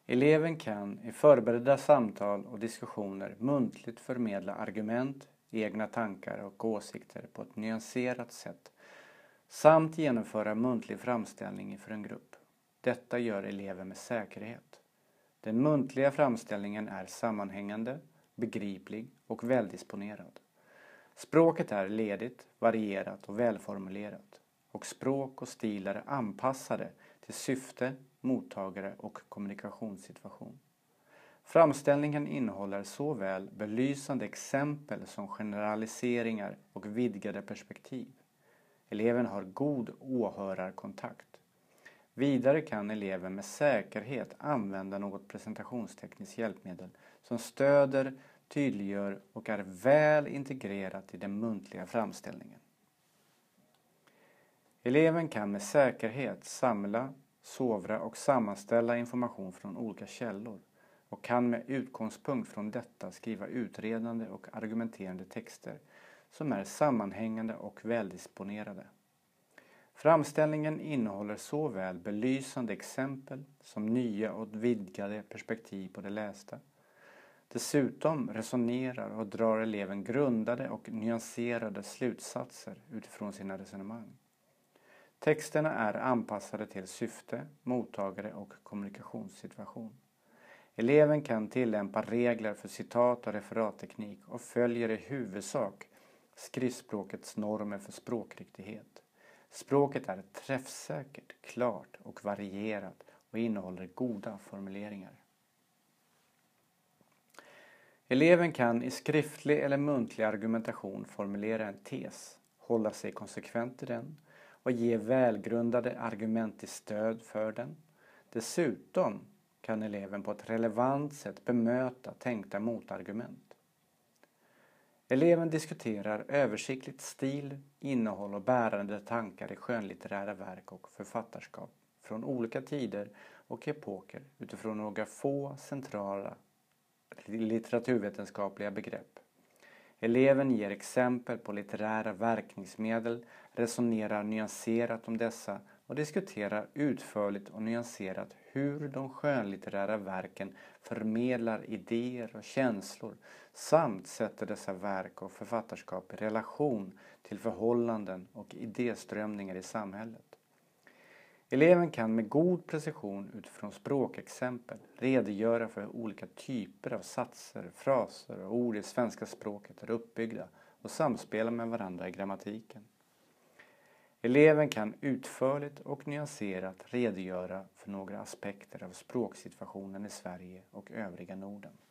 Eleven kan i förberedda samtal och diskussioner muntligt förmedla argument, egna tankar och åsikter på ett nyanserat sätt samt genomföra muntlig framställning inför en grupp. Detta gör eleven med säkerhet. Den muntliga framställningen är sammanhängande, begriplig och väldisponerad. Språket är ledigt, varierat och välformulerat, och språk och stil är anpassade till syfte, mottagare och kommunikationssituation. Framställningen innehåller såväl belysande exempel som generaliseringar och vidgade perspektiv. Eleven har god åhörarkontakt. Vidare kan eleven med säkerhet använda något presentationstekniskt hjälpmedel som stöder, tydliggör och är väl integrerat i den muntliga framställningen. Eleven kan med säkerhet samla, sovra och sammanställa information från olika källor och kan med utgångspunkt från detta skriva utredande och argumenterande texter som är sammanhängande och väldisponerade. Framställningen innehåller såväl belysande exempel som nya och vidgade perspektiv på det lästa. Dessutom resonerar och drar eleven grundade och nyanserade slutsatser utifrån sina resonemang. Texterna är anpassade till syfte, mottagare och kommunikationssituation. Eleven kan tillämpa regler för citat- och referatteknik och följer i huvudsak skriftspråkets normer för språkriktighet. Språket är träffsäkert, klart och varierat och innehåller goda formuleringar. Eleven kan i skriftlig eller muntlig argumentation formulera en tes, hålla sig konsekvent i den och ge välgrundade argument till stöd för den. Dessutom kan eleven på ett relevant sätt bemöta tänkta motargument. Eleven diskuterar översiktligt stil, innehåll och bärande tankar i skönlitterära verk och författarskap från olika tider och epoker utifrån några få centrala litteraturvetenskapliga begrepp. Eleven ger exempel på litterära verkningsmedel, resonerar nyanserat om dessa och diskuterar utförligt och nyanserat hur de skönlitterära verken förmedlar idéer och känslor samt sätter dessa verk och författarskap i relation till förhållanden och idéströmningar i samhället. Eleven kan med god precision utifrån språkexempel redogöra för olika typer av satser, fraser och ord i svenska språket är uppbyggda och samspelar med varandra i grammatiken. Eleven kan utförligt och nyanserat redogöra för några aspekter av språksituationen i Sverige och övriga Norden.